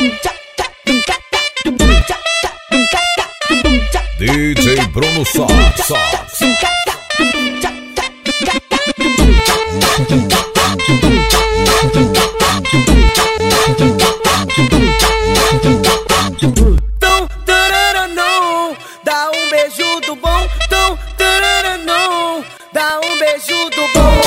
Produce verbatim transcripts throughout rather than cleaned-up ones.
D J Bruno Sax. Tom, tarara, não, dá um beijo do bom. Tom, tarara, não, dá um beijo do bom.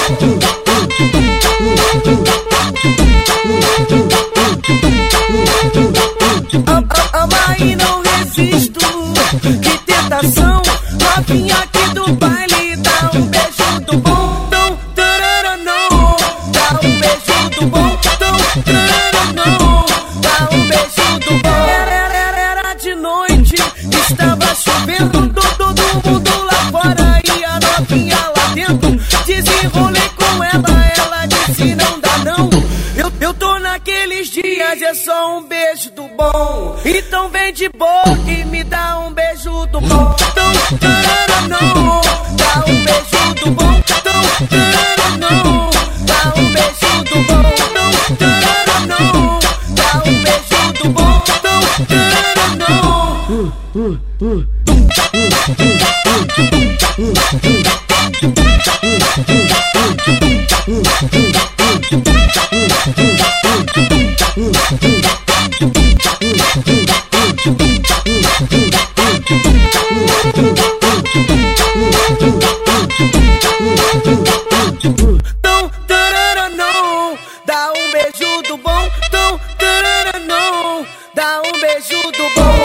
Ama e não resisto, que tentação. Novinha aqui do baile, dá um beijo do bom. Tom, tarara, não, dá um beijo do bom. Tom, tarara, não, dá um beijo do bom. Era, era, era de noite, estava chovendo, todo mundo lá fora e a novinha lá dentro. Desenrolei com ela, ela disse não dá não. Eu, eu tô naqueles dias, é só um beijo do bom. Então vem de boca e me dá um beijo do bom. Então, tarara, não, dá um beijo do bom. Então, tarara, não, dá um beijo do bom. Então, tarara, não, dá um beijo do bom. Então, tarara, não. Tom, tarara, não, dá um beijo do bom. Tom, tarara, não, dá um beijo do bom.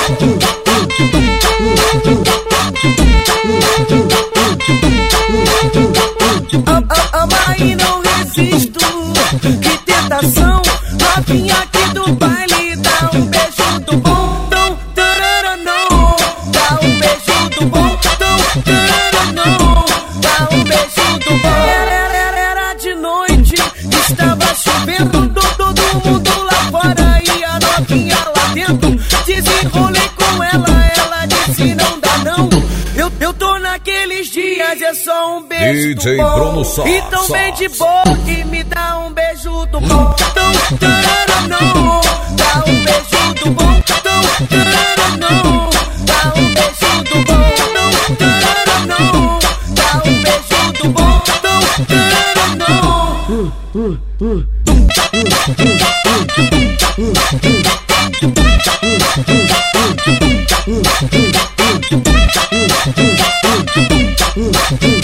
Ama e não resisto, que tentação. Novinha aqui do baile, dá um beijo do bom. Tom, tarara, não, dá um beijo do bom. Tom, tarara, não, dá um beijo do bom. Era, era, era de noite, estava chovendo, todo mundo lá fora e a novinha lá dentro. Desenrolei com ela, ela disse não dá não. Eu, eu tô naqueles dias, é só um beijo D J do bom. Bruno Sax. Então vem de boca e me dá um beijo do bom. Então, tarara, não, dá um beijo do bom. Então, tarara, não, dá um beijo do bom. Então, tarara, não, dá um beijo do bom. Então, tarara, não.